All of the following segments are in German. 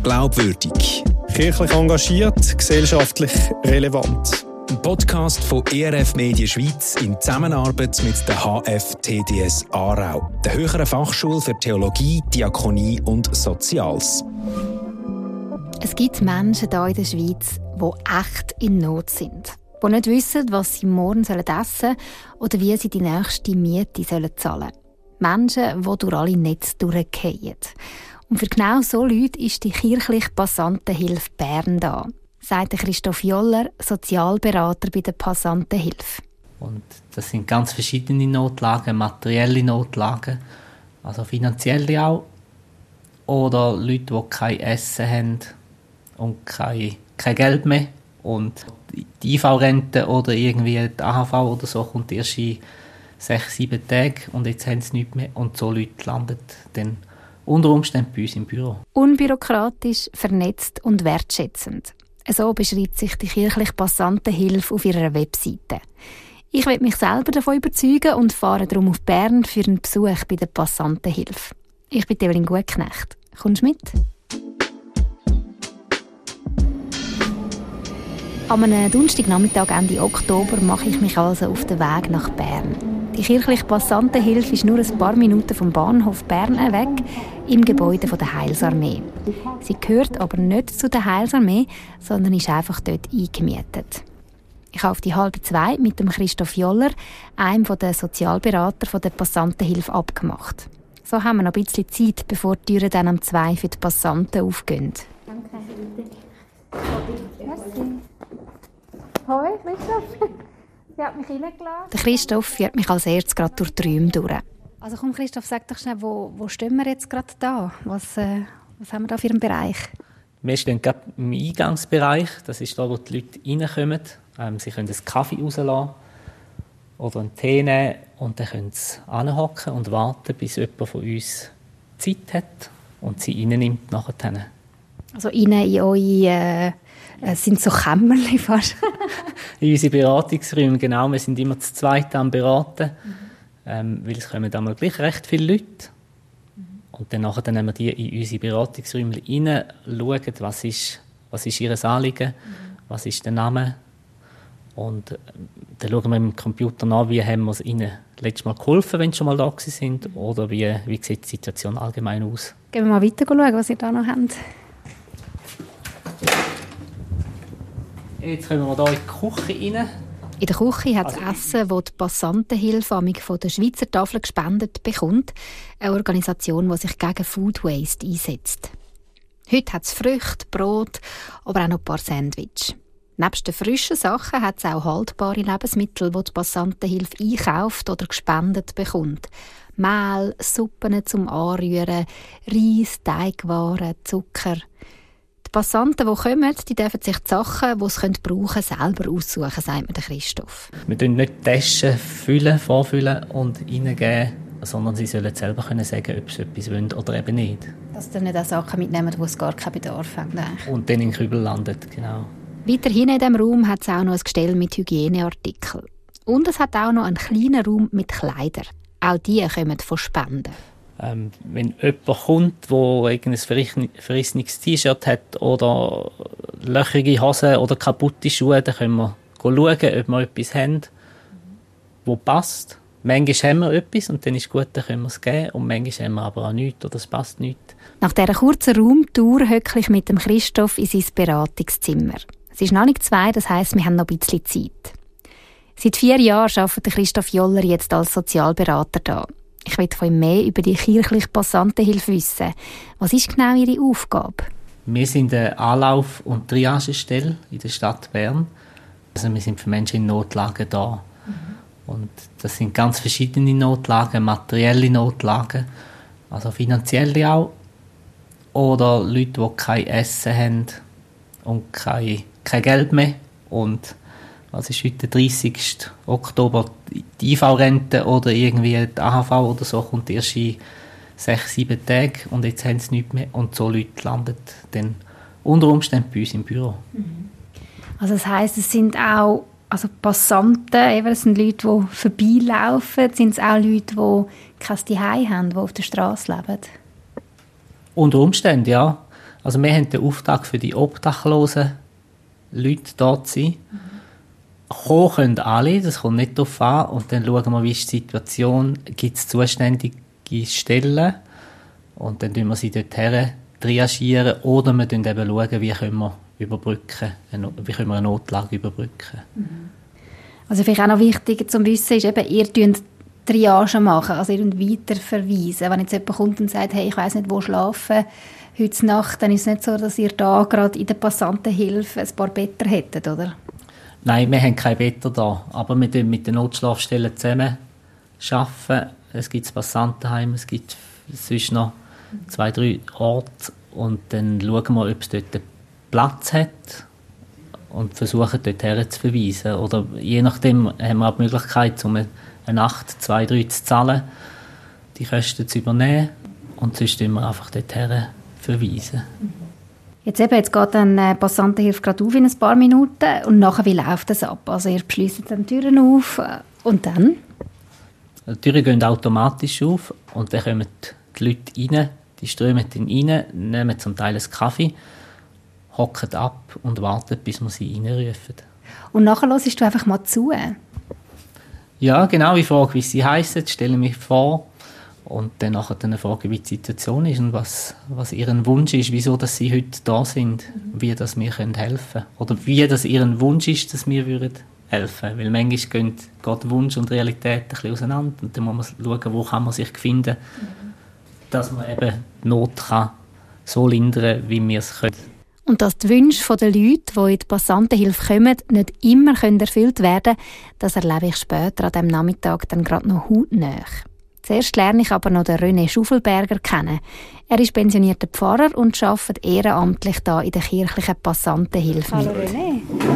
glaubwürdig. Kirchlich engagiert, gesellschaftlich relevant. Ein Podcast von ERF Medien Schweiz in Zusammenarbeit mit der HFTDS Aarau, der Höheren Fachschule für Theologie, Diakonie und Soziales. Es gibt Menschen hier in der Schweiz, die echt in Not sind. Die nicht wissen, was sie morgen essen sollen oder wie sie die nächste Miete zahlen sollen. Menschen, die durch alle Netze durchfallen. Und für genau so Leute ist die kirchliche Passantenhilfe Bern da, sagt Christoph Joller, Sozialberater bei der Passantenhilfe. Und das sind ganz verschiedene Notlagen, materielle Notlagen, also finanzielle auch, oder Leute, die kein Essen haben und kein Geld mehr. Und die IV-Rente oder irgendwie die AHV oder so kommt erst in 6-7 Tagen und jetzt haben sie nichts mehr. Und so Leute landen dann unter Umständen bei uns im Büro. Unbürokratisch, vernetzt und wertschätzend. So beschreibt sich die kirchliche Passantenhilfe auf ihrer Webseite. Ich will mich selber davon überzeugen und fahre darum auf Bern für einen Besuch bei der Passantenhilfe. Ich bin Evelyn Gutknecht. Kommst du mit? An einem Donnerstagnachmittag Ende Oktober mache ich mich also auf den Weg nach Bern. Die kirchliche Passantenhilfe ist nur ein paar Minuten vom Bahnhof Bern weg, im Gebäude der Heilsarmee. Sie gehört aber nicht zu der Heilsarmee, sondern ist einfach dort eingemietet. Ich habe auf die 1:30 mit dem Christoph Joller, einem der Sozialberater der Passantenhilfe, abgemacht. So haben wir noch ein bisschen Zeit, bevor die Türen dann um 2 für die Passanten aufgehen. Danke. Merci. Hoi, Christoph. Sie hat mich reingelassen. Der Christoph führt mich als erstes gerade durch die Räume durch. Also komm Christoph, sag doch schnell, wo stehen wir jetzt gerade da? Was haben wir da für einen Bereich? Wir stehen gerade im Eingangsbereich. Das ist da, wo die Leute reinkommen. Sie können einen Kaffee rauslassen oder einen Tee nehmen und dann können sie hinhocken und warten, bis jemand von uns Zeit hat und sie reinnimmt nachher. Also rein in eure sind so Kämmerchen fast? In unsere Beratungsräume, genau. Wir sind immer zu zweit am Beraten, weil es kommen einmal gleich recht viele Leute. Und dann nehmen wir die in unsere Beratungsräume rein, schauen, was ist ihr Anliegen, was ist der Name. Und dann schauen wir im Computer nach, wie haben wir es ihnen letztes Mal geholfen, wenn sie schon mal da sind, oder wie sieht die Situation allgemein aus. Gehen wir mal weiter schauen, was ihr da noch habt. Jetzt kommen wir hier in die Küche rein. In der Küche hat es Essen, das die Passantenhilfe von der Schweizer Tafel gespendet bekommt. Eine Organisation, die sich gegen Food Waste einsetzt. Heute hat es Früchte, Brot, aber auch noch ein paar Sandwich. Nebst den frischen Sachen hat es auch haltbare Lebensmittel, die die Passantenhilfe einkauft oder gespendet bekommt. Mehl, Suppen zum Anrühren, Reis, Teigwaren, Zucker. Die Passanten, die kommen, die dürfen sich die Sachen, die sie brauchen können, selber aussuchen, sagt mir der Christoph. Wir füllen nicht die Taschen vorfüllen und reingeben, sondern sie sollen selber sagen, ob sie etwas wollen oder eben nicht. Dass sie nicht auch Sachen mitnehmen, die es gar keinen Bedarf haben. Und dann in den Kübel landet, genau. Weiter hinten in diesem Raum hat es auch noch ein Gestell mit Hygieneartikeln. Und es hat auch noch einen kleinen Raum mit Kleidern. Auch die kommen von Spenden. Wenn jemand kommt, der ein verrissenes T-Shirt hat oder löcherige Hosen oder kaputte Schuhe, dann können wir schauen, ob wir etwas haben, das passt. Manchmal haben wir etwas und dann ist gut, dann können wir es geben. Und manchmal haben wir aber auch nichts oder es passt nicht. Nach dieser kurzen Raumtour höckle ich mit dem Christoph in sein Beratungszimmer. Es ist noch nicht 2, das heisst, wir haben noch ein bisschen Zeit. Seit 4 Jahren arbeitet Christoph Joller jetzt als Sozialberater da. Ich will von ihm mehr über die kirchliche Passantenhilfe wissen. Was ist genau Ihre Aufgabe? Wir sind eine Anlauf- und Triagestelle in der Stadt Bern. Also wir sind für Menschen in Notlagen da. Und das sind ganz verschiedene Notlagen, materielle Notlagen, also finanzielle auch. Oder Leute, die kein Essen haben und kein Geld mehr. Und was ist heute, der 30. Oktober, die IV-Rente oder irgendwie die AHV oder so kommt erst in 6-7 Tagen und jetzt haben sie nichts mehr. Und so Leute landen dann unter Umständen bei uns im Büro. Also das heisst, es sind auch Passanten, eben, das sind Leute, die vorbeilaufen, sind es auch Leute, die kein Zuhause haben, die auf der Straße leben? Unter Umständen, ja. Also wir haben den Auftrag für die obdachlosen Leute dort zu sein. Kommen können alle, das kommt nicht darauf an. Und dann schauen wir, wie ist die Situation, gibt es zuständige Stellen und dann tun wir sie dorthin triagieren oder wir schauen eben, wie können wir überbrücken, wie können wir eine Notlage überbrücken. Also vielleicht auch noch wichtig zum Wissen ist eben, ihr tut Triage machen, also ihr weiterverweisen. Wenn jetzt jemand kommt und sagt, hey, ich weiss nicht, wo schlafen, heute Nacht, dann ist es nicht so, dass ihr da gerade in der Passantenhilfe ein paar Betten hättet, oder? Nein, wir haben keine Betten da, aber wir arbeiten mit den Notschlafstellen zusammen. Es gibt das Passantenheim, es gibt sonst noch 2-3 Orte und dann schauen wir, ob es dort Platz hat und versuchen, dorthin zu verweisen. Oder je nachdem haben wir auch die Möglichkeit, um eine Nacht, 2-3 zu zahlen, die Kosten zu übernehmen und sonst verweisen wir einfach dorthin verweisen. Jetzt geht dann Passantenhilfe gerade auf in ein paar Minuten und nachher, wie läuft das ab? Also ihr schließt dann die Türen auf und dann? Die Türen gehen automatisch auf und dann kommen die Leute rein, die strömen dann rein, nehmen zum Teil einen Kaffee, hocken ab und warten, bis wir sie reinrufen. Und nachher hörst du einfach mal zu? Ja, genau. Ich frage, wie sie heissen, stelle mich vor und dann frage, wie die Situation ist und was ihr Wunsch ist, wieso dass sie heute da sind, wie dass wir helfen können. Oder wie das ihr Wunsch ist, dass wir helfen würden. Weil manchmal geht Wunsch und Realität ein bisschen auseinander und dann muss man schauen, wo kann man sich finden, dass man eben die Not kann so lindern, wie wir es können. Und dass die Wünsche der Leute, die in die Passantenhilfe kommen, nicht immer erfüllt werden können, das erlebe ich später an diesem Nachmittag dann gerade noch hautnah. Zuerst lerne ich aber noch den René Schuffelberger kennen. Er ist pensionierter Pfarrer und arbeitet ehrenamtlich hier in der kirchlichen Passantenhilfe. Hallo René.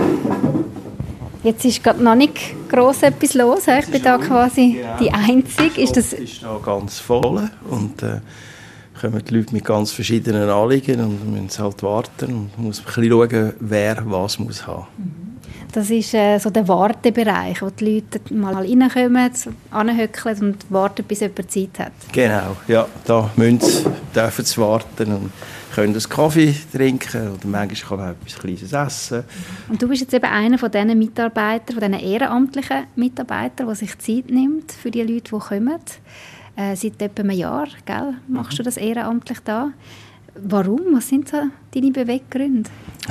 Jetzt ist gerade noch nicht gross etwas los. Ich bin da quasi die Einzige. Ist da ganz voll und kommen die Leute mit ganz verschiedenen Anliegen und müssen halt warten und muss ein bisschen schauen, wer was muss haben. Das ist so der Wartebereich, wo die Leute mal reinkommen, anhöckeln und warten, bis jemand Zeit hat. Genau, ja, da dürfen sie warten und können einen Kaffee trinken oder manchmal kann man auch etwas Kleines essen. Und du bist jetzt eben einer von diesen Mitarbeitern, von diesen ehrenamtlichen Mitarbeitern, der sich Zeit nimmt für die Leute, die kommen. Seit etwa einem Jahr, gell? Machst du das ehrenamtlich da? Warum? Was sind so deine Beweggründe?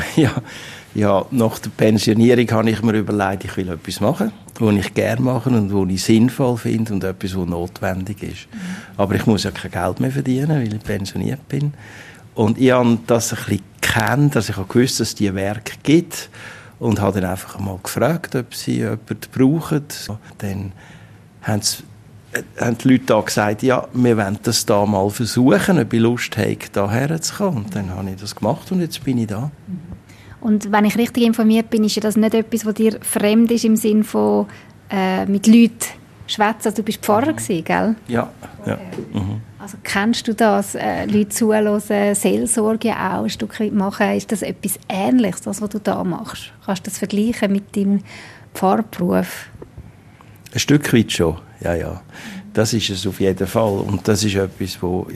Ja, nach der Pensionierung habe ich mir überlegt, ich will etwas machen, was ich gerne mache und was ich sinnvoll finde und etwas, was notwendig ist. Aber ich muss ja kein Geld mehr verdienen, weil ich pensioniert bin. Und ich habe das ein bisschen gekannt, dass ich gewusst, dass es diese Werke gibt und habe dann einfach mal gefragt, ob sie jemanden brauchen. Dann haben die Leute da gesagt, ja, wir wollen das da mal versuchen, ob ich Lust habe, hierher zu kommen. Und dann habe ich das gemacht und jetzt bin ich da. Und wenn ich richtig informiert bin, ist ja das nicht etwas, was dir fremd ist im Sinne von mit Leuten schwätzen. Also du bist Pfarrer gewesen, gell? Ja. Mhm. Also kennst du das, Leute zuhören, Seelsorge auch ein Stück weit machen? Ist das etwas Ähnliches, das, was du da machst? Kannst du das vergleichen mit deinem Pfarrberuf? Ein Stück weit schon, ja. Das ist es auf jeden Fall. Und das ist etwas, wo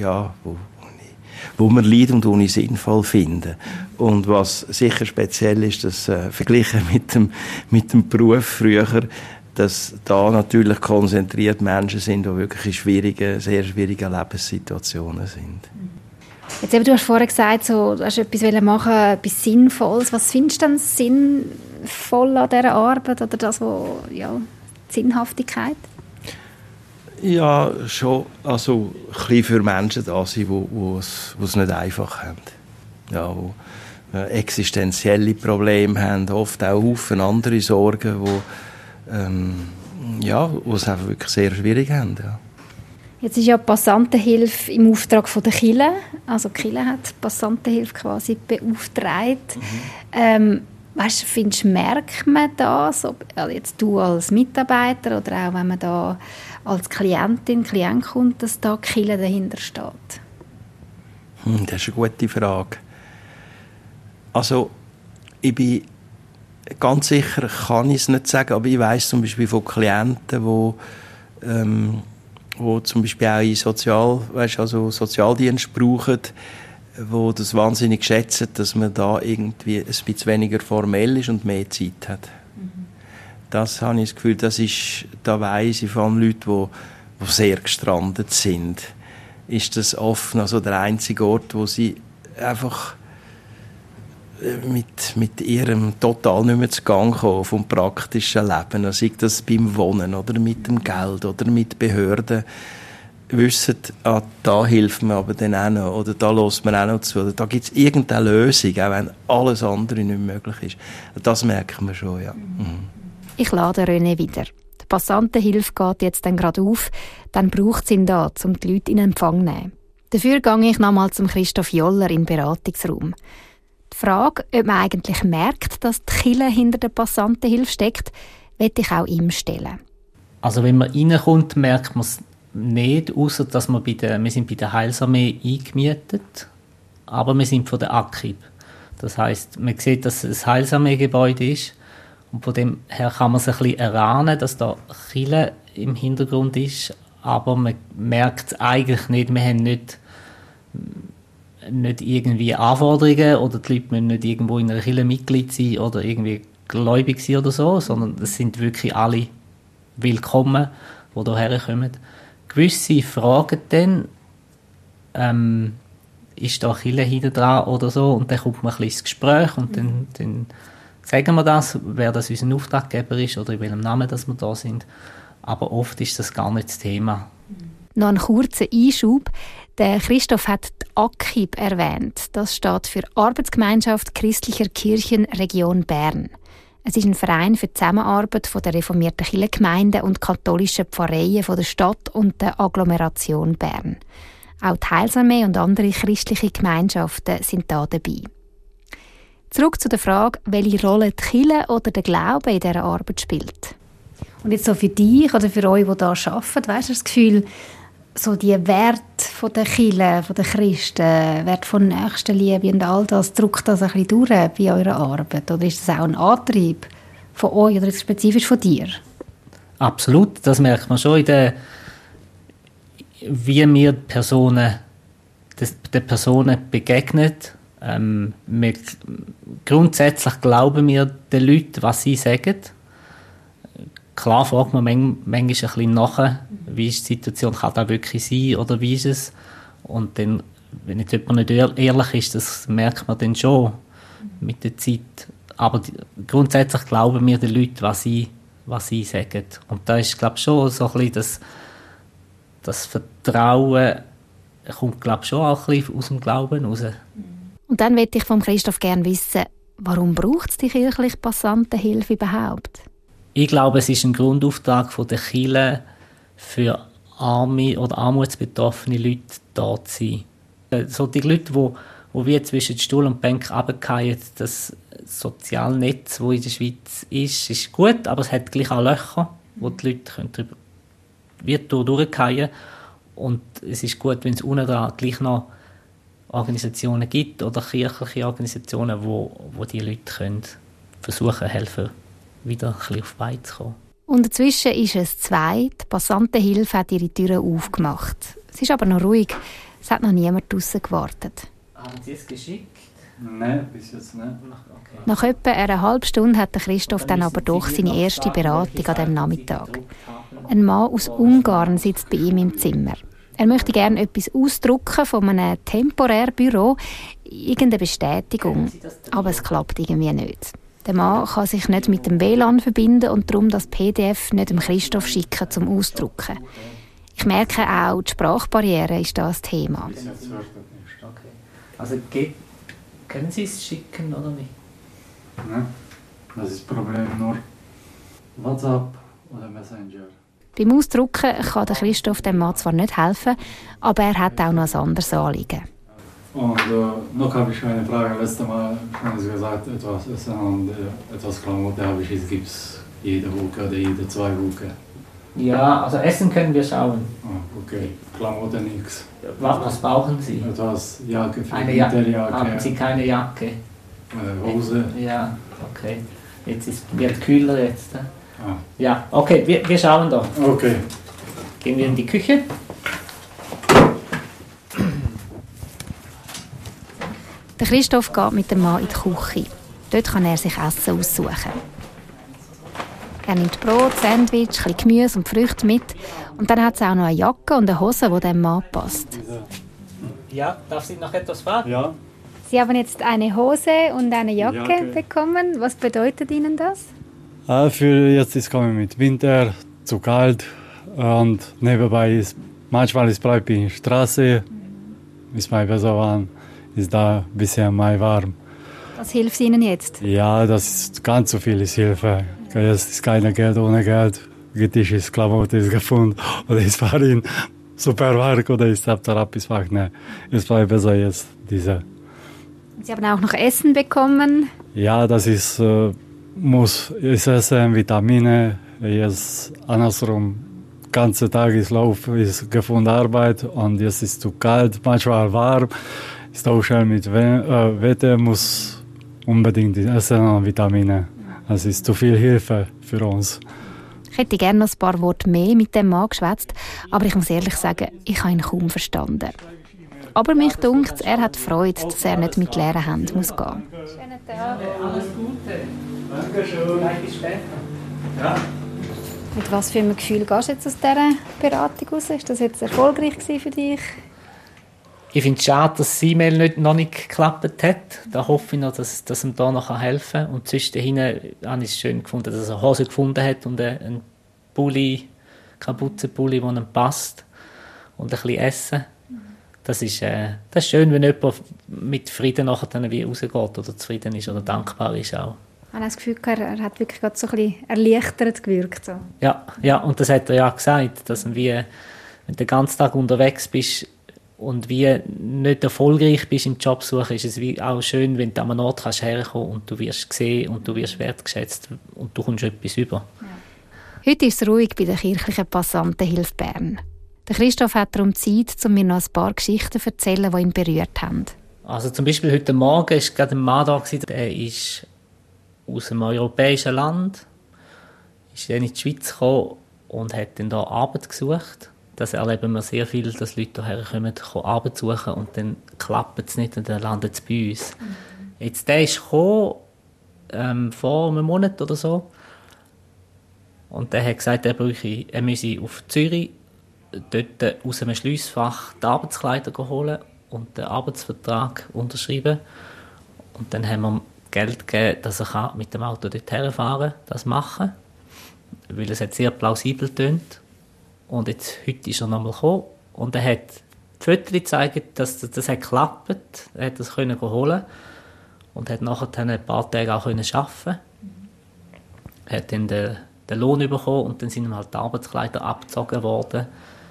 man leidet und wo ich sinnvoll finde. Und was sicher speziell ist, dass verglichen mit dem Beruf früher, dass da natürlich konzentriert Menschen sind, die wirklich in sehr schwierigen Lebenssituationen sind. Jetzt eben, du hast vorher gesagt, du hast etwas machen, etwas Sinnvolles. Was findest du denn sinnvoll an dieser Arbeit oder das, die Sinnhaftigkeit? Ja, schon. Also ein bisschen für Menschen da sein, die es nicht einfach haben. Ja, die existenzielle Probleme haben, oft auch Haufen andere Sorgen, die es einfach wirklich sehr schwierig haben. Ja. Jetzt ist ja Passantenhilfe im Auftrag von der Kirche. Also die Kirche hat Passantenhilfe quasi beauftragt. Merkt man das, ob jetzt du als Mitarbeiter oder auch wenn man da als Klient kommt, dass da die Kirche dahinter steht? Das ist eine gute Frage. Also ich bin ganz sicher, kann ich es nicht sagen, aber ich weiss zum Beispiel von Klienten, die zum Beispiel auch in Sozialdienst brauchen, wo das wahnsinnig schätzen, dass man da irgendwie ein bisschen weniger formell ist und mehr Zeit hat. Das habe ich das Gefühl, da weiss ich von Leuten, die sehr gestrandet sind, ist das oft noch so der einzige Ort, wo sie einfach mit ihrem total nicht mehr zu Gang kommen vom praktischen Leben, also sei das beim Wohnen oder mit dem Geld oder mit Behörden, wissen, da hilft man aber dann auch noch oder da lässt man auch noch zu oder da gibt es irgendeine Lösung, auch wenn alles andere nicht möglich ist. Das merkt man schon, ja. Ich lade René wieder. Die Passantenhilfe geht jetzt dann gerade auf, dann braucht es ihn da, um die Leute in Empfang zu nehmen. Dafür gehe ich nochmal zum Christoph Joller in den Beratungsraum. Die Frage, ob man eigentlich merkt, dass die Kirche hinter der Passantenhilfe steckt, möchte ich auch ihm stellen. Also wenn man reinkommt, merkt man es nicht, ausser dass wir sind bei der Heilsarmee eingemietet, aber wir sind von der AKIB. Das heisst, man sieht, dass es ein Heilsarmee-Gebäude ist und von dem her kann man es ein bisschen erahnen, dass da Kirche im Hintergrund ist, aber man merkt es eigentlich nicht. Wir haben nicht irgendwie Anforderungen oder die Leute müssen nicht irgendwo in einer Kirche Mitglied sein oder irgendwie gläubig sein oder so, sondern es sind wirklich alle willkommen, die hierher kommen. Gewisse fragen dann, ist da Kirche hinten dran oder so, und dann kommt man ein bisschen ins Gespräch und dann sagen wir das, wer das unser Auftraggeber ist oder in welchem Namen dass wir da sind. Aber oft ist das gar nicht das Thema. Noch einen kurzen Einschub. Der Christoph hat die AKIB erwähnt. Das steht für Arbeitsgemeinschaft Christlicher Kirchen Region Bern. Es ist ein Verein für die Zusammenarbeit von der reformierten Kirchengemeinden und katholischen Pfarreien von der Stadt und der Agglomeration Bern. Auch die Heilsarmee und andere christliche Gemeinschaften sind da dabei. Zurück zu der Frage, welche Rolle die Kirche oder der Glaube in dieser Arbeit spielt. Und jetzt so für dich oder für euch, die hier arbeiten, weißt du das Gefühl, so die Werte von der Kirche, von den Christen, Wert von Nächstenliebe und all das, drückt das ein bisschen durch bei eurer Arbeit? Oder ist das auch ein Antrieb von euch oder spezifisch von dir? Absolut, das merkt man schon wie wir den Personen begegnen. Grundsätzlich glauben wir den Leuten, was sie sagen. Klar fragt man manchmal ein bisschen nach, wie ist die Situation, kann das wirklich sein oder wie ist es? Und dann, wenn jetzt jemand nicht ehrlich ist, das merkt man dann schon mit der Zeit. Aber grundsätzlich glauben wir den Leuten, was sie sagen. Und da ist, glaube ich, schon so ein bisschen das Vertrauen kommt, glaube ich, schon auch ein bisschen aus dem Glauben raus. Und dann möchte ich von Christoph gerne wissen, warum braucht es die kirchliche Passantenhilfe überhaupt? Ich glaube, es ist ein Grundauftrag von der Kirche, für arme oder armutsbetroffene Leute da zu sein. So die Leute, die wie zwischen Stuhl und Bank runterfallen, das Sozialnetz, das in der Schweiz ist gut, aber es hat gleich auch Löcher, wo die Leute durchfallen. Und es ist gut, wenn es unten dran gleich noch Organisationen gibt oder kirchliche Organisationen, wo die Leute können versuchen helfen, wieder ein bisschen auf die Beine zu kommen. Und dazwischen ist es 2. Die Passantenhilfe hat ihre Türen aufgemacht. Es ist aber noch ruhig. Es hat noch niemand draussen gewartet. Haben Sie es geschickt? Nein, bis jetzt nicht. Okay. Nach etwa einer halben Stunde hat Christoph dann aber doch seine erste Beratung an diesem Nachmittag. Ein Mann aus Ungarn sitzt bei ihm im Zimmer. Er möchte gerne etwas ausdrucken von einem temporären Büro, irgendeine Bestätigung. Aber es klappt irgendwie nicht. Der Mann kann sich nicht mit dem WLAN verbinden und darum das PDF nicht dem Christoph schicken zum Ausdrucken. Ich merke auch, die Sprachbarriere ist da ein Thema. Okay. Also können Sie es schicken oder nicht? Nein, das ist das Problem nur WhatsApp oder Messenger. Beim Ausdrucken kann der Christoph dem Mann zwar nicht helfen, aber er hat auch noch ein anderes Anliegen. Und noch habe ich eine Frage. Letztes Mal haben Sie gesagt, etwas Essen und etwas Klamotten habe ich. Es gibt es jede Woche oder jede 2 Wochen. Ja, also Essen können wir schauen. Okay, Klamotten nichts. Was brauchen Sie? Etwas Jacke für Eine Winterjacke. Haben Sie keine Jacke? Hose. Ja, okay. Wird kühler jetzt. Ja, okay, wir schauen da. Okay. Gehen wir in die Küche. Der Christoph geht mit dem Mann in die Küche. Dort kann er sich Essen aussuchen. Er nimmt Brot, Sandwich, ein bisschen Gemüse und Früchte mit. Und dann hat es auch noch eine Jacke und eine Hose, die dem Mann passt. Ja, darf ich noch etwas fragen? Ja. Sie haben jetzt eine Hose und eine Jacke bekommen. Was bedeutet Ihnen das? Für jetzt ist es mit Winter zu kalt und nebenbei ist manchmal bleibt in der Straße, ist mal besser warm, ist da ein bisschen mehr warm. Was hilft Ihnen jetzt? Ja, das ist ganz so viel Hilfe. Jetzt ist kein Geld ohne Geld. Getisch ist Klamotte ist gefunden oder ist Farin Supermarkt oder ist Abtherapie gemacht. Nein, es bleibt besser jetzt diese. Sie haben auch noch Essen bekommen. Ja, das ist muss ist Essen, Vitamine. Jetzt andersrum, ganze Tag ist Lauf, ist gefunden Arbeit und jetzt ist zu kalt, manchmal warm. Ist auch schön mit Wetter, muss unbedingt Essen und Vitamine. Es ist zu viel Hilfe für uns. Ich hätte gerne noch ein paar Worte mehr mit dem Mann geschwätzt, aber ich muss ehrlich sagen, ich habe ihn kaum verstanden. Aber mich dunkt, er hat Freude, dass er nicht mit leeren Händen muss gehen. Schönen Tag. Alles Gute. Dankeschön. Bis später. Ja. Mit was für einem Gefühl gehst du jetzt aus dieser Beratung raus? Ist das jetzt erfolgreich für dich? Ich finde es schade, dass das E-Mail noch nicht geklappt hat. Da hoffe ich noch, dass ihm da noch helfen kann. Und zwischendurch habe ich es schön gefunden, dass er eine Hose gefunden hat und einen Kapuzenpulli, der ihm passt. Und ein bisschen Essen. Das ist schön, wenn jemand mit Frieden nachher dann wie rausgeht oder zufrieden ist oder dankbar ist auch. Ich habe das Gefühl, er hat wirklich gerade so ein bisschen erleichtert gewirkt. So. Ja, und das hat er ja gesagt, dass wenn du den ganzen Tag unterwegs bist und wie nicht erfolgreich bist im Jobsuchen, ist es wie auch schön, wenn du an einen Ort herkommen und du wirst gesehen und du wirst wertgeschätzt und du kommst etwas über. Ja. Heute ist es ruhig bei der kirchlichen Passantenhilfe Bern. Der Christoph hat darum Zeit, um mir noch ein paar Geschichten zu erzählen, die ihn berührt haben. Also zum Beispiel heute Morgen war gerade ein Mann da, der ist aus einem europäischen Land, ist dann in die Schweiz gekommen und hat dann hier Arbeit gesucht. Das erleben wir sehr viel, dass Leute hierher kommen, Arbeit suchen und dann klappt es nicht und dann landet es bei uns. Jetzt, der ist gekommen, vor einem Monat oder so, und der hat gesagt, er müsse auf Zürich dort aus einem Schliessfach die Arbeitskleider holen und den Arbeitsvertrag unterschreiben. Und dann haben wir Geld gegeben, dass er mit dem Auto dort herfahren kann, das machen. Weil es hat sehr plausibel tönt. Und jetzt, heute ist er nochmal gekommen und er hat die Fotos gezeigt, dass das hat geklappt. Er hat das können holen und hat nachher ein paar Tage auch arbeiten können. Er hat dann den Lohn bekommen und dann sind ihm halt die Arbeitskleider abgezogen worden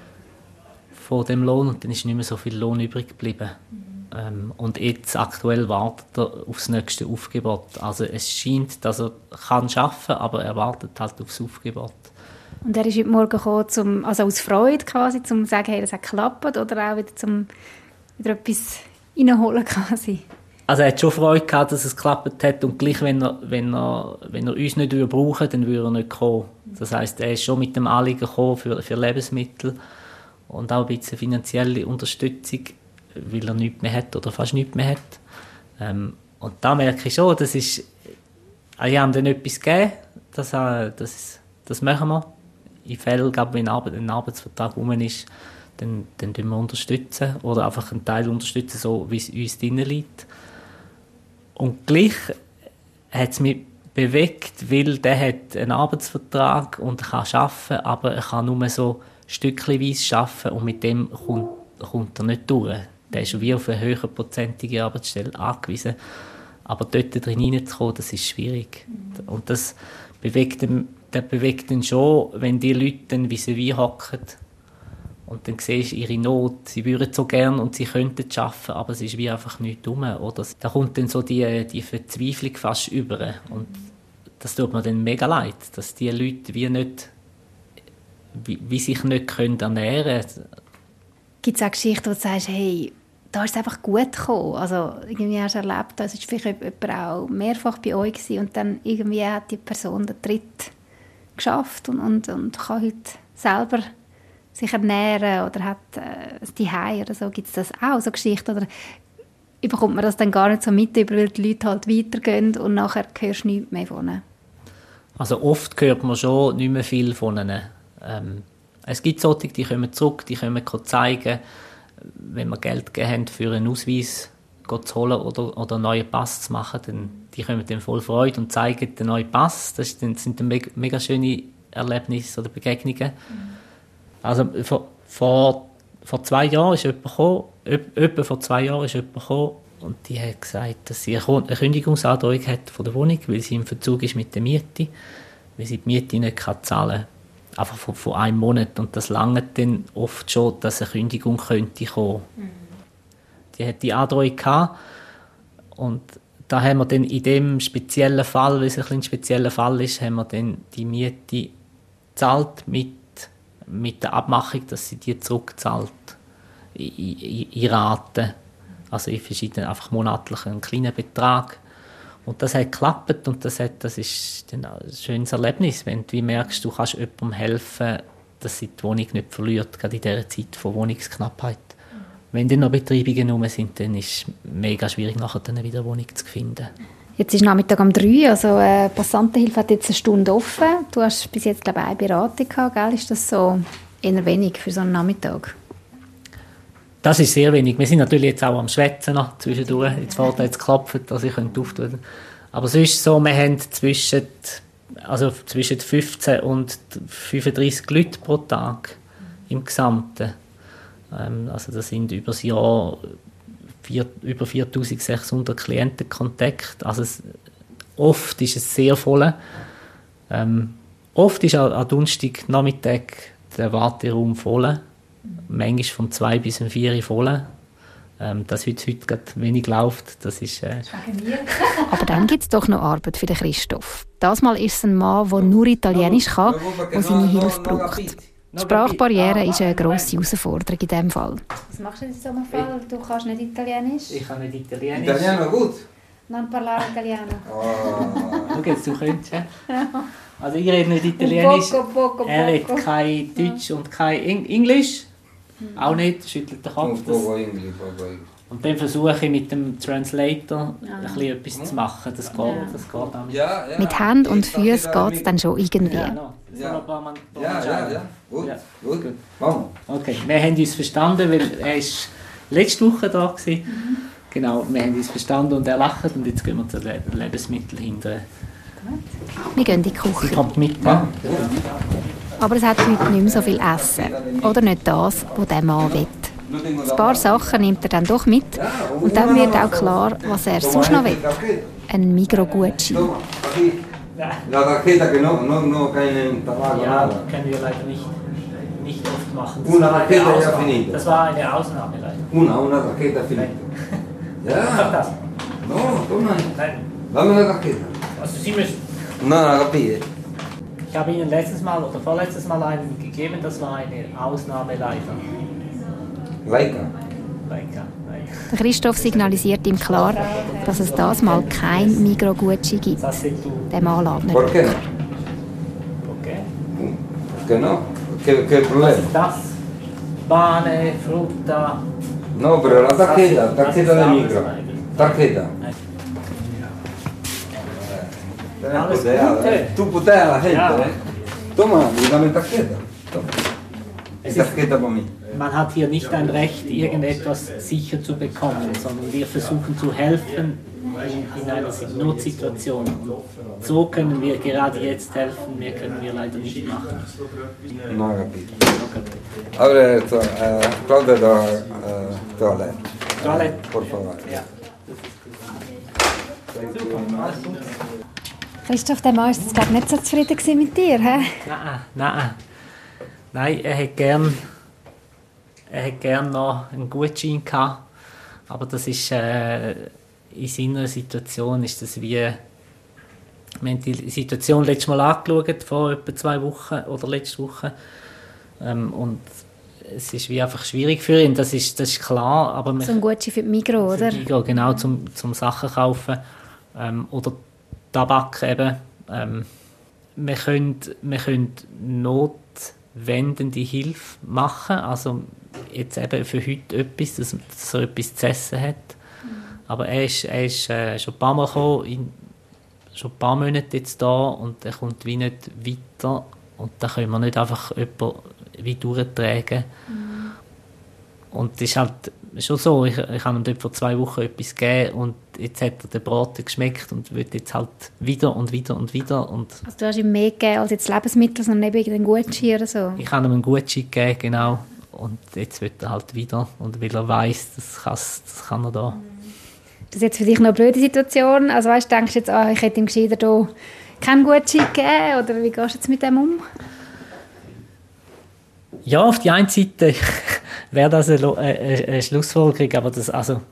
von dem Lohn und dann ist nicht mehr so viel Lohn übrig geblieben. Und jetzt aktuell wartet er auf das nächste Aufgebot. Also es scheint, dass er arbeiten kann, aber er wartet halt auf das Aufgebot. Und er ist heute Morgen gekommen, also aus Freude quasi, um zu sagen, hey, das hat geklappt, oder auch wieder etwas reinholen quasi? Also er hat schon Freude gehabt, dass es geklappt hat und gleich, wenn er uns nicht brauchen würde, dann würde er nicht kommen. Das heisst, er ist schon mit dem Anliegen gekommen für Lebensmittel und auch ein bisschen finanzielle Unterstützung, weil er nichts mehr hat oder fast nichts mehr hat. Und da merke ich schon, das ist, ich habe ihm dann etwas gegeben, das machen wir. In Fällen, wenn ein Arbeitsvertrag rum ist, dann unterstützen wir unterstützen oder einfach einen Teil unterstützen, so wie es uns drin liegt. Und gleich hat es mich bewegt, weil der hat einen Arbeitsvertrag und kann arbeiten, aber er kann nur so stückchenweise arbeiten und mit dem kommt er nicht durch. Der ist wie auf eine höherprozentige Arbeitsstelle angewiesen. Aber dort drin hineinzukommen, das ist schwierig. Und das bewegt ihn schon, wenn die Leute dann wie hocken und dann siehst du ihre Not. Sie würden so gern und sie könnten es arbeiten, aber es ist wie einfach nichts dumm. Oder da kommt dann so die Verzweiflung fast über. Und das tut mir dann mega leid, dass die Leute wie sich nicht ernähren können. Gibt es auch Geschichten, wo du sagst, hey, da ist es einfach gut gekommen? Also irgendwie hast du erlebt, da ist vielleicht jemand auch mehrfach bei euch gewesen und dann irgendwie hat die Person den Tritt geschafft und kann heute selber sich ernähren oder hat die Zuhause oder so. Gibt es das auch, so Geschichten? Oder bekommt man das dann gar nicht so mit, weil die Leute halt weitergehen und nachher hörst du nichts mehr von ihnen? Also oft hört man schon nicht mehr viel von ihnen. Es gibt solche, die kommen zurück, die können zeigen, wenn wir Geld gegeben haben, für einen Ausweis zu holen oder einen neuen Pass zu machen, dann die kommen dann voll Freude und zeigen den neuen Pass. Das sind dann mega schöne Erlebnisse oder Begegnungen. Also vor 2 Jahren ist jemand gekommen, etwa vor 2 Jahren ist jemand gekommen und die hat gesagt, dass sie eine Kündigungsantrag hat von der Wohnung, weil sie im Verzug ist mit der Miete, weil sie die Miete nicht zahlen kann. Einfach von einem Monat. Und das langt dann oft schon, dass eine Kündigung könnte kommen. Die hat die Androhung gehabt. Und da haben wir dann in dem speziellen Fall, weil es ein spezieller Fall ist, haben wir dann die Miete gezahlt mit der Abmachung, dass sie die zurückzahlt. In Raten. Also in verschiedenen, einfach monatlich einen kleinen Betrag. Und das hat geklappt und das ist dann ein schönes Erlebnis, wenn du merkst, du kannst jemandem helfen, dass sie die Wohnung nicht verliert, gerade in dieser Zeit von Wohnungsknappheit. Wenn dann noch Betreibungen rum sind, dann ist es mega schwierig, nachher dann wieder eine Wohnung zu finden. Jetzt ist Nachmittag um 3, also Passantenhilfe hat jetzt eine Stunde offen. Du hast bis jetzt, glaube ich, eine Beratung gehabt, gell? Ist das so eher wenig für so einen Nachmittag? Das ist sehr wenig. Wir sind natürlich jetzt auch am Schwätzen noch zwischendurch. Jetzt fährt jetzt klopfen, dass ich auftun könnte. Aber es ist so, wir haben zwischen 15 und 35 Leute pro Tag im Gesamten. Also das sind über das Jahr über 4600 Klientenkontakte. Also oft ist es sehr voll. Oft ist am Donnerstagnachmittag der Warteraum voll. Manchmal von 2 bis 4 Uhr voll. Dass heute gerade wenig läuft, das ist... Aber dann gibt es doch noch Arbeit für den Christoph. Das Mal ist es ein Mann, der nur Italienisch kann, der seine Hilfe braucht. Die Sprachbarriere ist eine grosse Herausforderung in diesem Fall. Was machst du in so einem Fall? Du kannst nicht Italienisch? Ich kann nicht Italienisch. Italiano gut? Non parlare italiano. Schau jetzt, du könntest, ja? Also ich rede nicht Italienisch. Poco. Er redet kein Deutsch und kein Englisch. Auch nicht, schüttelt den Kopf. Und dann versuche ich mit dem Translator ein bisschen etwas zu machen. Das geht auch nicht. Ja. Mit Händen und Füßen geht es dann schon irgendwie. Ja, gut. Vamos. Okay, wir haben uns verstanden, weil er war letzte Woche da war. Genau, wir haben uns verstanden und er lacht und jetzt gehen wir zu den Lebensmitteln hinterher. Wir gehen in die Sie Küche. kommt mit. Ja. Aber es hat heute nicht mehr so viel Essen. Oder nicht das, was der Mann will. Ein paar Sachen nimmt er dann doch mit. Und dann wird auch klar, was er sonst noch will. Ein Migros-Gutschein. La tarjeta que no cae en tabaco. Ja, können wir leider nicht oft machen. Una tarjeta ya finita. Das war eine Ausnahme leider. Una tarjeta finita. Ja. No, toma. Nein. Dame una tarjeta. Also Sie müssen... No, la pide. Ich habe Ihnen letztes Mal oder vorletztes Mal einen gegeben, das war eine Ausnahme leider. Leica. Der Christoph signalisiert ihm klar, dass es das Mal kein Migros-Gutschein gibt. Der Mann lädt nicht. ¿Por qué? Okay. Que no. ¿Qué Was problema? ist das? Bane, Frutta... No, pero la tarjeta de micro. Tarjeta. Alles Gute. Tú puteas a la gente, Ja. Toma, dame tarjeta. Toma. Es ist- Tarjeta para mí. Man hat hier nicht ein Recht, irgendetwas sicher zu bekommen, sondern wir versuchen zu helfen in einer Notsituation. Und so können wir gerade jetzt helfen, mehr können wir leider nicht machen. No, capito. Abre Claudia toilet. Toilette. Por favor. Ja. Christoph, der Mann ist jetzt, glaube ich, nicht so zufrieden mit dir, hä? Nein, er hätte gern noch einen Gutschein gehabt, aber das ist in seiner Situation ist das wie... Wir haben die Situation letztes Mal angeschaut, vor etwa 2 Wochen oder letzte Woche, und es ist wie einfach schwierig für ihn, das ist klar, aber... So ein Gutschein für die Migros, oder? Migros, genau, zum Sachen kaufen, oder Tabak eben. Wir können notwendende Hilfe machen, also jetzt eben für heute etwas, dass er etwas zu essen hat. Aber er ist schon ein paar Mal gekommen, schon ein paar Monate jetzt da und er kommt wie nicht weiter. Und da können wir nicht einfach jemanden wie durchtragen. Und es ist halt schon so, ich habe ihm dort vor 2 Wochen etwas gegeben und jetzt hat er den Braten geschmeckt und will jetzt halt wieder und wieder und wieder. Und also du hast ihm mehr gegeben als jetzt Lebensmittel, sondern eben einen Gutschein oder so? Ich habe ihm einen Gutschein gegeben, genau. Und jetzt will er halt wieder. Und weil er weiss, das kann er da. Das ist jetzt für dich noch eine blöde Situation? Also weißt, denkst du jetzt, ich hätte ihm gescheiter hier keinen Gutschein gegeben? Oder wie gehst du jetzt mit dem um? Ja, auf die einen Seite wäre das eine Schlussfolgerung, aber das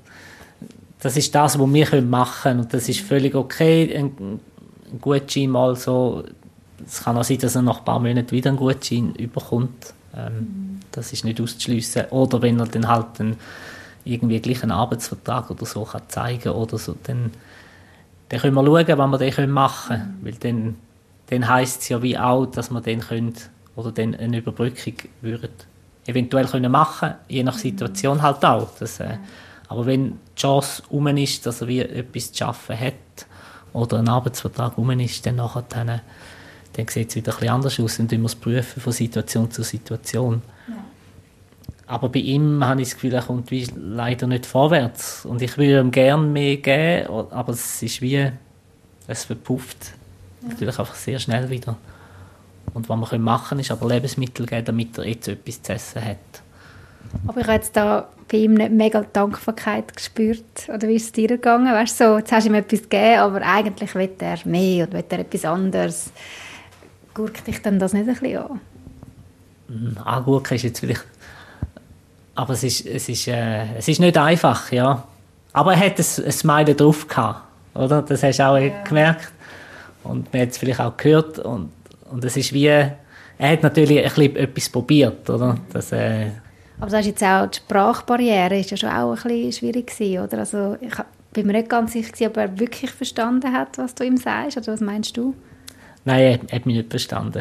ist das, was wir machen können. Und das ist völlig okay, ein Gutschein mal so. Es kann auch sein, dass er nach ein paar Monaten wieder einen Gutschein überkommt. Das ist nicht auszuschliessen. Oder wenn er dann halt irgendwie gleich einen Arbeitsvertrag oder so kann zeigen oder so, dann können wir schauen, was wir den machen können. Weil dann heisst es ja wie auch, dass wir den können, oder dann eine Überbrückung würden eventuell können machen, je nach Situation halt auch. Aber wenn die Chance rum ist, dass er wie etwas zu schaffen hat oder ein Arbeitsvertrag rum ist, dann sieht es wieder ein bisschen anders aus. Dann prüfen wir es prüfen von Situation zu Situation. Ja. Aber bei ihm habe ich das Gefühl, er kommt wie leider nicht vorwärts. Und ich würde ihm gerne mehr geben, aber es ist wie, es verpufft natürlich einfach sehr schnell wieder. Und was wir machen können, ist aber Lebensmittel geben, damit er jetzt etwas zu essen hat. Aber ich habe jetzt da bei ihm nicht mega Dankbarkeit gespürt. Oder wie ist es dir gegangen? Weißt du, so, jetzt hast du ihm etwas gegeben, aber eigentlich will er mehr oder will er etwas anderes. Gurkt dich dann das nicht ein bisschen an? Angurken ist jetzt vielleicht... Aber es ist nicht einfach, ja. Aber er hat ein Smile drauf gehabt, oder? Das hast du auch gemerkt. Und man hat es vielleicht auch gehört. Und es ist wie... Er hat natürlich ein bisschen etwas probiert, oder? Aber das ist jetzt auch die Sprachbarriere, ist ja schon auch ein bisschen schwierig gewesen, oder? Also ich bin mir nicht ganz sicher, ob er wirklich verstanden hat, was du ihm sagst, oder was meinst du? Nein, er hat mich nicht verstanden.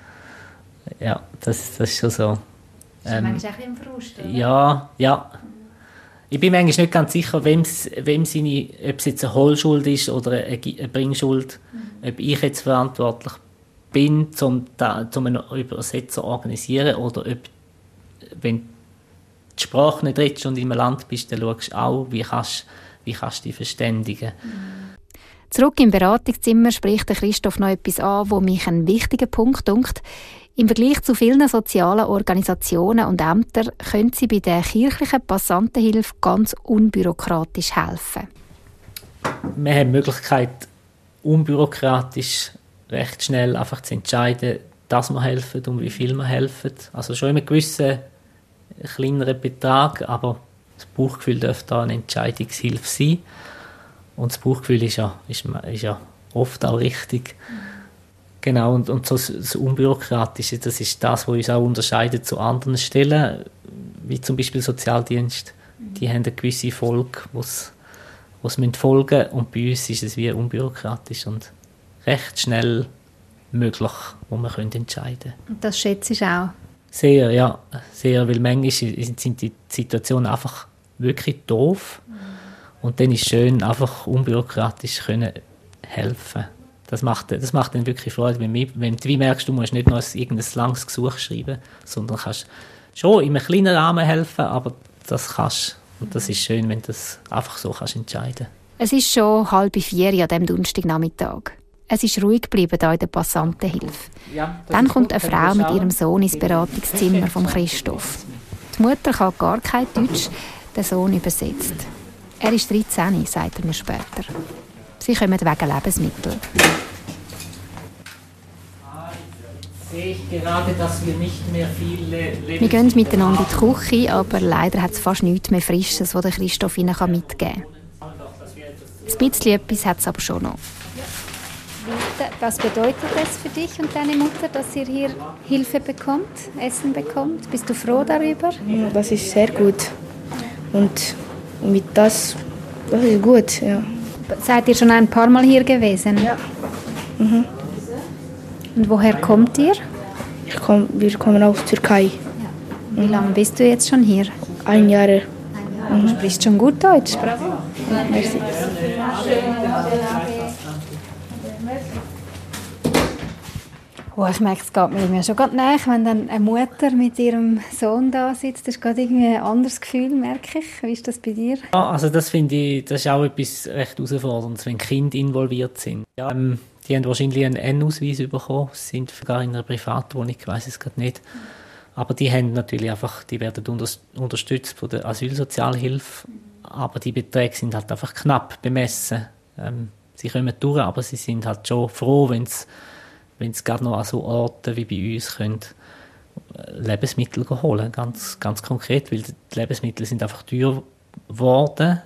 Ja, das ist schon so. Das ist manchmal auch ein bisschen Frust, oder? Ja. Ich bin manchmal nicht ganz sicher, ob es jetzt eine Hohlschuld ist oder eine Bringschuld, ob ich jetzt verantwortlich bin, um einen Übersetzer zu organisieren, oder ob, wenn du die Sprache nicht redest und in einem Land bist, dann schaust du auch, wie kannst du dich verständigen. Zurück im Beratungszimmer spricht Christoph noch etwas an, wo mich einen wichtigen Punkt dunkt. Im Vergleich zu vielen sozialen Organisationen und Ämtern können sie bei der kirchlichen Passantenhilfe ganz unbürokratisch helfen. Wir haben die Möglichkeit, unbürokratisch recht schnell einfach zu entscheiden, dass wir helfen und wie viel wir helfen. Also schon in einem gewissen kleineren Betrag, aber das Bauchgefühl darf da eine Entscheidungshilfe sein. Und das Bauchgefühl ist ja oft auch richtig. Genau, und so das Unbürokratische, das ist das, was uns auch unterscheidet zu anderen Stellen, wie zum Beispiel Sozialdienst. Die haben eine gewisse Folge, was folgen müssen. Und bei uns ist es wie unbürokratisch und recht schnell möglich, wo wir entscheiden können. Und das schätze ich auch? Sehr, ja. Sehr, weil manchmal sind die Situationen einfach wirklich doof. Und dann ist es schön, einfach unbürokratisch können helfen. Das macht dann wirklich Freude, wenn du merkst, du musst nicht noch irgendein langes Gesuch schreiben, sondern kannst schon in einem kleinen Rahmen helfen, aber das kannst. Und das ist schön, wenn du das einfach so kannst entscheiden. Es ist schon 3:30 an diesem Donnerstagnachmittag. Es ist ruhig geblieben hier in der Passantenhilfe. Ja, dann kommt eine Frau mit ihrem Sohn ins Beratungszimmer von Christoph. Die Mutter kann gar kein Deutsch, der Sohn übersetzt. Er ist 13, sagt er mir später. Sie kommen wegen Lebensmitteln. Sehe ich gerade, dass wir nicht mehr viele Wir gehen miteinander in die Küche, aber leider hat es fast nichts mehr Frisches, das Christoph ihnen mitgeben kann. Ein bisschen etwas hat es aber schon noch. Was bedeutet es für dich und deine Mutter, dass ihr hier Hilfe bekommt, Essen bekommt? Bist du froh darüber? Ja, das ist sehr gut. Und mit das ist gut, ja. Seid ihr schon ein paar Mal hier gewesen? Ja. Mhm. Und woher kommt ihr? Wir kommen aus Türkei. Ja. Wie lange bist du jetzt schon hier? 1 Jahr. Du sprichst schon gut Deutsch. Bravo. Merci. Oh, ich merke, es geht mir schon gerade nach, wenn dann eine Mutter mit ihrem Sohn da sitzt. Das ist gerade irgendwie ein anderes Gefühl, merke ich. Wie ist das bei dir? Ja, also das finde ich, das ist auch etwas recht Herausforderndes, wenn Kinder involviert sind. Ja, die haben wahrscheinlich einen N-Ausweis bekommen, sind sogar in einer Privatwohnung, ich weiss es gerade nicht. Aber die haben natürlich einfach, die werden unterstützt von der Asylsozialhilfe, aber die Beträge sind halt einfach knapp bemessen. Sie kommen durch, aber sie sind halt schon froh, wenn sie gerade noch an so Orten wie bei uns können Lebensmittel holen, ganz konkret, weil die Lebensmittel sind einfach teuer geworden.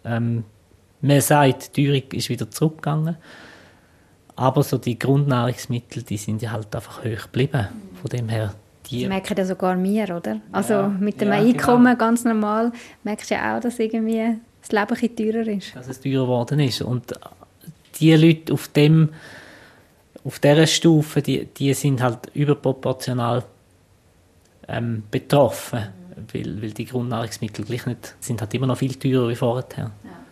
Man sagt, die Teuerung ist wieder zurückgegangen, aber so die Grundnahrungsmittel, die sind ja halt einfach hoch geblieben. Von dem her, das merken ja sogar wir, oder? Also mit dem Einkommen, genau. Ganz normal, merkst du ja auch, dass irgendwie das Leben ein bisschen teurer ist. Dass es teurer geworden ist. Und die Leute auf dieser Stufe, die sind halt überproportional betroffen, weil die Grundnahrungsmittel gleich nicht, sind halt immer noch viel teurer wie vorher.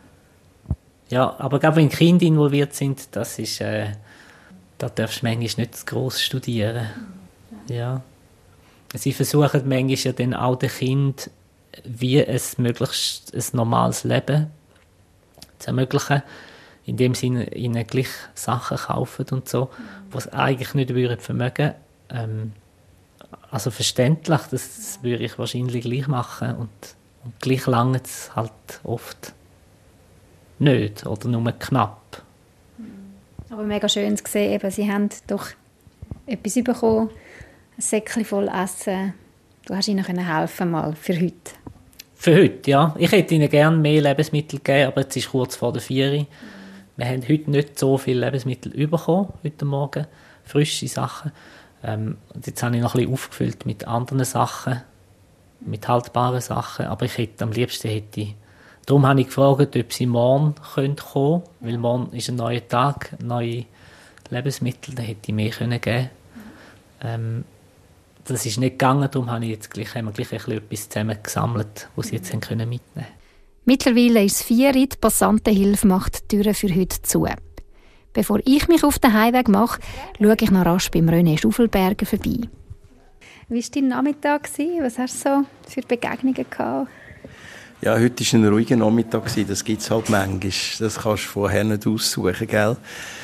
Ja, aber gerade wenn Kinder involviert sind, das ist, da darfst du manchmal nicht gross studieren. Ja. Sie versuchen manchmal ja dann auch den Kindern wie möglichst ein normales Leben zu ermöglichen, indem sie ihnen gleich Sachen kaufen und so, was sie eigentlich nicht vermögen würden. Also verständlich, das würde ich wahrscheinlich gleich machen und gleich lange es halt oft nicht oder nur knapp. Aber mega schön zu sehen, eben, sie haben doch etwas bekommen, ein Säckchen voll Essen. Du hast ihnen helfen mal für heute. Für heute, ja. Ich hätte ihnen gerne mehr Lebensmittel gegeben, aber jetzt ist kurz vor der 4. Wir haben heute nicht so viele Lebensmittel bekommen, heute Morgen, frische Sachen. Und jetzt habe ich noch ein bisschen aufgefüllt mit anderen Sachen, mit haltbaren Sachen, aber am liebsten darum habe ich gefragt, ob sie morgen kommen können, weil morgen ist ein neuer Tag, neue Lebensmittel, da hätte ich mehr geben können. Das ist nicht gegangen, darum haben wir gleich etwas zusammengesammelt, was sie jetzt mitnehmen können. Mittlerweile ist es 4 Uhr, die Passantenhilfe macht die Türen für heute zu. Bevor ich mich auf den Heimweg mache, schaue ich noch rasch beim René Schaufelberger vorbei. Wie war dein Nachmittag? Was hast du so für Begegnungen gehabt? Ja, heute war ein ruhiger Nachmittag. Das gibt es halt manchmal. Das kannst du vorher nicht aussuchen, gell?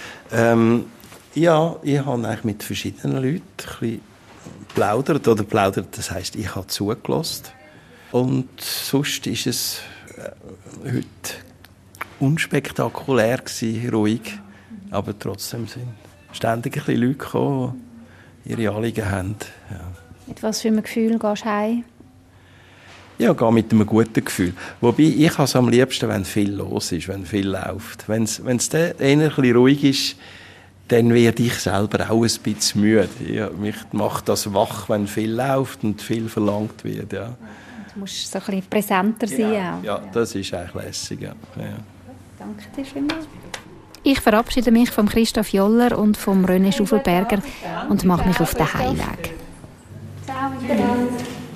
Ja, ich habe eigentlich mit verschiedenen Leuten ein bisschen geplaudert. Das heisst, ich habe zugelassen. Und sonst ist es heute unspektakulär gewesen, ruhig. Aber trotzdem sind ständig ein bisschen Leute gekommen, die ihre Anliegen haben. Ja. Mit was für einem Gefühl gehst du heim? Ja, gehe mit einem guten Gefühl. Wobei, ich habe es am liebsten, wenn viel los ist, wenn viel läuft. Wenn es dann eher ein bisschen ruhig ist, dann werde ich selber auch ein bisschen müde. Ja, mich macht das wach, wenn viel läuft und viel verlangt wird. Ja. Du musst so ein bisschen präsenter sein. Genau. Ja, das ist eigentlich lässig. Ja. Ja. Danke dir vielmals. Ich verabschiede mich von Christoph Joller und von René Schaufelberger und mache mich auf den Heimweg. Ciao miteinander.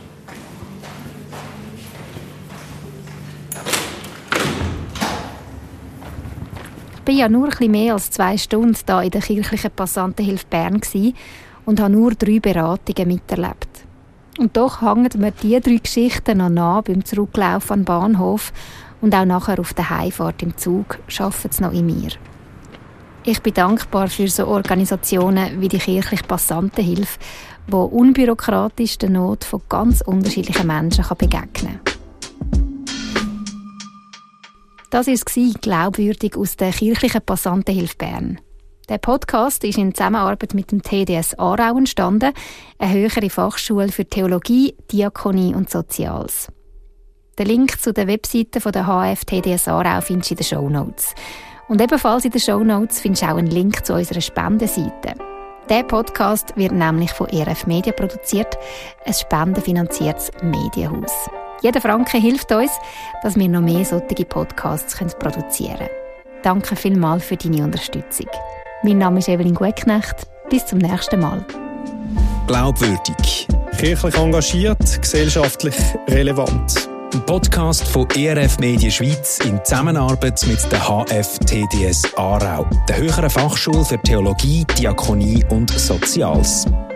Ich war ja nur ein bisschen mehr als 2 Stunden hier in der kirchlichen Passantenhilfe Bern und habe nur 3 Beratungen miterlebt. Und doch hängen mir diese 3 Geschichten noch nach beim Zurücklauf an den Bahnhof und auch nachher auf der Heimfahrt im Zug arbeiten sie noch in mir. Ich bin dankbar für so Organisationen wie die kirchliche Passantenhilfe, die unbürokratisch der Not von ganz unterschiedlichen Menschen begegnen kann. Das war «Glaubwürdig» aus der kirchlichen Passantenhilfe Bern. Der Podcast ist in Zusammenarbeit mit dem TDS Aarau entstanden, eine höhere Fachschule für Theologie, Diakonie und Soziales. Den Link zu der Webseite der HF TDS Aarau findest du in den Shownotes. Und ebenfalls in den Shownotes findest du auch einen Link zu unserer Spendenseite. Der Podcast wird nämlich von ERF Media produziert, ein spendenfinanziertes Medienhaus. Jeder Franken hilft uns, dass wir noch mehr solche Podcasts produzieren können. Danke vielmals für deine Unterstützung. Mein Name ist Evelyn Gutknecht. Bis zum nächsten Mal. Glaubwürdig. Kirchlich engagiert, gesellschaftlich relevant. Ein Podcast von ERF Medien Schweiz in Zusammenarbeit mit der HF-TDS Aarau, der Höheren Fachschule für Theologie, Diakonie und Soziales.